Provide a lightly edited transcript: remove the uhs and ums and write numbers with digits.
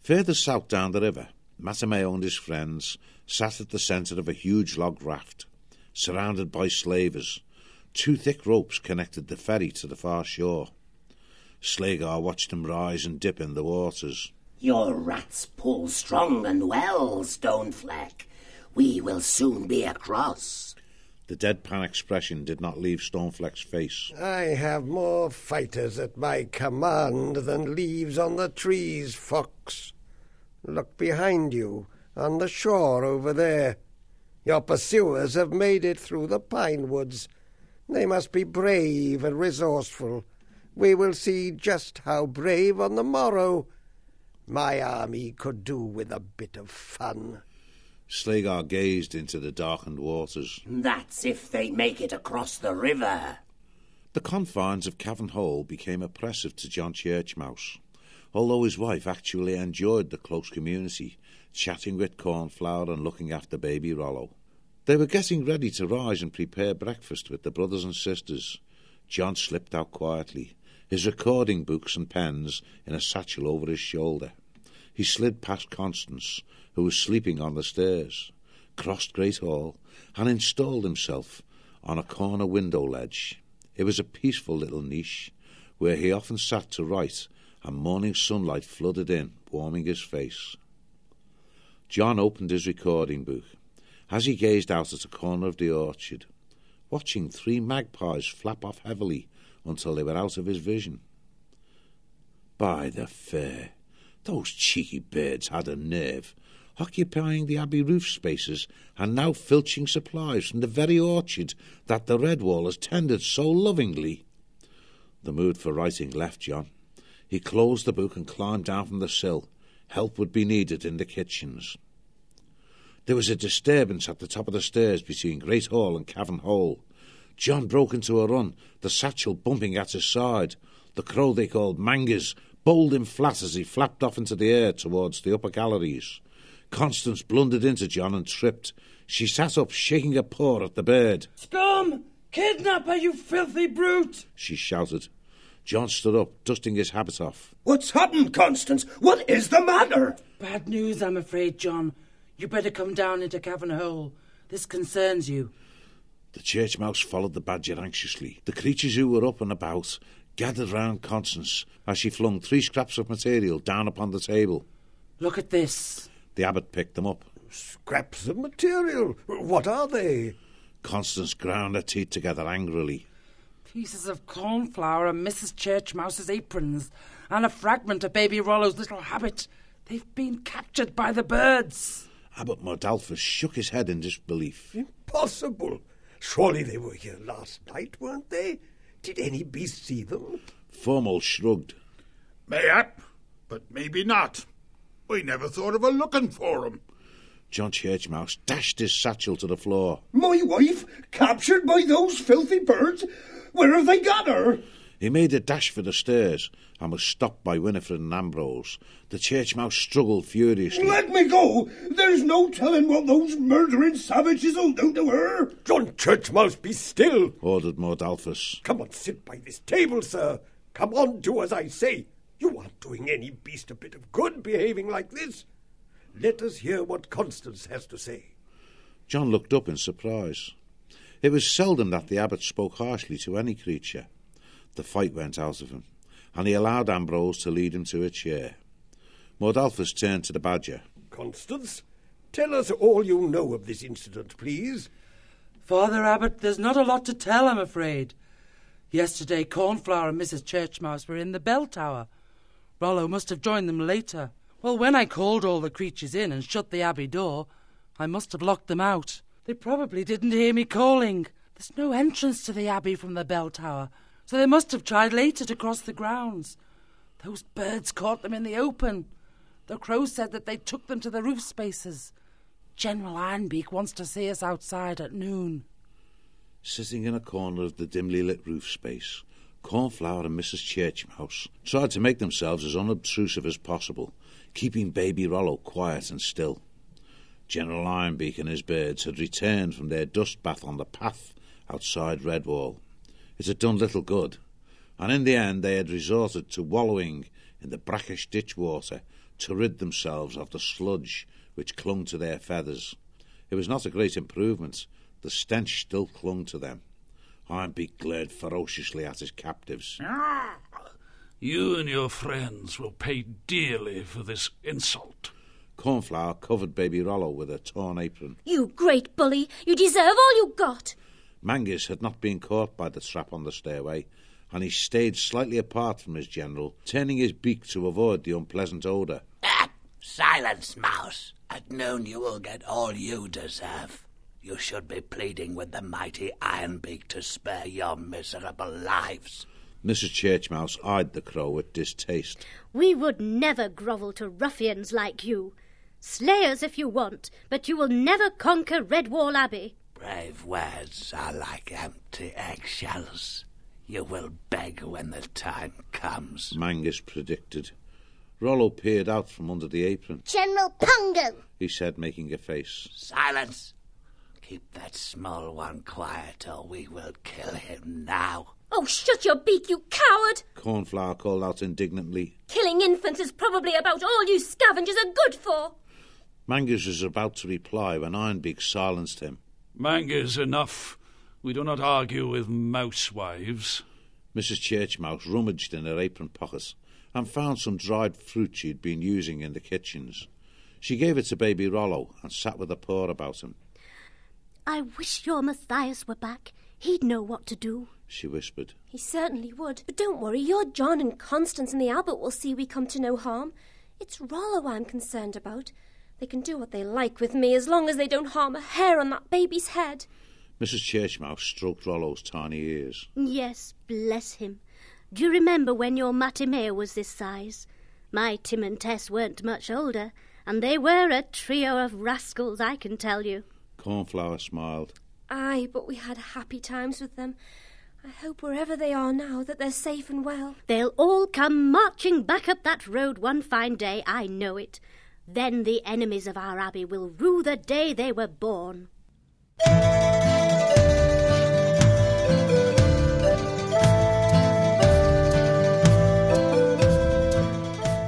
Further south down the river, Mattameo and his friends sat at the centre of a huge log raft, surrounded by slavers. 2 thick ropes connected the ferry to the far shore. Slagar watched them rise and dip in the waters. Your rats pull strong and well, Stonefleck. We will soon be across. The deadpan expression did not leave Stonefleck's face. I have more fighters at my command than leaves on the trees, Fox. Look behind you, on the shore over there. Your pursuers have made it through the pine woods. They must be brave and resourceful. We will see just how brave on the morrow. My army could do with a bit of fun. Slagar gazed into the darkened waters. That's if they make it across the river. The confines of Cavern Hole became oppressive to John Churchmouse, although his wife actually enjoyed the close community, chatting with Cornflower and looking after baby Rollo. They were getting ready to rise and prepare breakfast with the brothers and sisters. John slipped out quietly, his recording books and pens in a satchel over his shoulder. He slid past Constance, who was sleeping on the stairs, crossed Great Hall, and installed himself on a corner window ledge. It was a peaceful little niche, where he often sat to write, and morning sunlight flooded in, warming his face. John opened his recording book. As he gazed out at a corner of the orchard, watching 3 magpies flap off heavily until they were out of his vision. By the fair, those cheeky birds had a nerve, occupying the abbey roof spaces and now filching supplies from the very orchard that the Redwallers tended so lovingly. The mood for writing left John. He closed the book and climbed down from the sill. Help would be needed in the kitchens. There was a disturbance at the top of the stairs between Great Hall and Cavern Hole. John broke into a run, the satchel bumping at his side. The crow they called Mangas bowled him flat as he flapped off into the air towards the upper galleries. Constance blundered into John and tripped. She sat up, shaking a paw at the bird. "Scum! Kidnapper, you filthy brute!" she shouted. John stood up, dusting his habit off. What's happened, Constance? What is the matter? Bad news, I'm afraid, John. You better come down into Cavern Hole. This concerns you. The church mouse followed the badger anxiously. The creatures who were up and about gathered round Constance as she flung 3 scraps of material down upon the table. Look at this. The abbot picked them up. Scraps of material? What are they? Constance ground her teeth together angrily. Pieces of cornflour and Mrs. Churchmouse's aprons, and a fragment of baby Rollo's little habit. They've been captured by the birds. Abbot Mordalphus shook his head in disbelief. Impossible. Surely they were here last night, weren't they? Did any beast see them? Foremost shrugged. Mayhap, but maybe not. We never thought of looking for 'em. John Churchmouse dashed his satchel to the floor. My wife captured by those filthy birds? Where have they got her? He made a dash for the stairs and was stopped by Winifred and Ambrose. The church mouse struggled furiously. Let me go! There's no telling what those murdering savages will do to her. John Churchmouse, be still, ordered Mordalphus. Come on, sit by this table, sir. Come on, do as I say. You aren't doing any beast a bit of good behaving like this. Let us hear what Constance has to say. John looked up in surprise. It was seldom that the abbot spoke harshly to any creature. The fight went out of him, and he allowed Ambrose to lead him to a chair. Mordalphus turned to the badger. Constance, tell us all you know of this incident, please. Father Abbot, there's not a lot to tell, I'm afraid. Yesterday, Cornflower and Mrs. Churchmouse were in the bell tower. Rollo must have joined them later. Well, when I called all the creatures in and shut the abbey door, I must have locked them out. They probably didn't hear me calling. There's no entrance to the abbey from the bell tower, so they must have tried later to cross the grounds. Those birds caught them in the open. The crow said that they took them to the roof spaces. General Ironbeak wants to see us outside at noon. Sitting in a corner of the dimly lit roof space, Cornflower and Mrs. Churchmouse tried to make themselves as unobtrusive as possible, keeping baby Rollo quiet and still. General Ironbeak and his birds had returned from their dust bath on the path outside Redwall. It had done little good, and in the end they had resorted to wallowing in the brackish ditch water to rid themselves of the sludge which clung to their feathers. It was not a great improvement. The stench still clung to them. Ironbeak glared ferociously at his captives. You and your friends will pay dearly for this insult. Cornflower covered baby Rollo with her torn apron. You great bully! You deserve all you got! Mangus had not been caught by the trap on the stairway, and he stayed slightly apart from his general, turning his beak to avoid the unpleasant odour. Silence, Mouse. At noon you will get all you deserve. You should be pleading with the mighty Ironbeak to spare your miserable lives. Mrs. Churchmouse eyed the crow with distaste. We would never grovel to ruffians like you. Slay us if you want, but you will never conquer Redwall Abbey. Brave words are like empty eggshells. You will beg when the time comes, Mangus predicted. Rollo peered out from under the apron. General Pungo, he said, making a face. Silence! Keep that small one quiet or we will kill him now. Oh, shut your beak, you coward! Cornflower called out indignantly. Killing infants is probably about all you scavengers are good for. Mangus was about to reply when Ironbeak silenced him. Mangus, enough. We do not argue with mousewives. Mrs. Churchmouse rummaged in her apron pocket and found some dried fruit she had been using in the kitchens. She gave it to baby Rollo and sat with her paw about him. I wish your Matthias were back. He'd know what to do, she whispered. He certainly would. But don't worry, your John and Constance and the Abbot will see we come to no harm. It's Rollo I'm concerned about. They can do what they like with me as long as they don't harm a hair on that baby's head. Mrs. Churchmouse stroked Rollo's tiny ears. Yes, bless him. Do you remember when your Matimea was this size? My Tim and Tess weren't much older, and they were a trio of rascals, I can tell you. Cornflower smiled. Aye, but we had happy times with them. I hope wherever they are now that they're safe and well. They'll all come marching back up that road one fine day, I know it. Then the enemies of our abbey will rue the day they were born.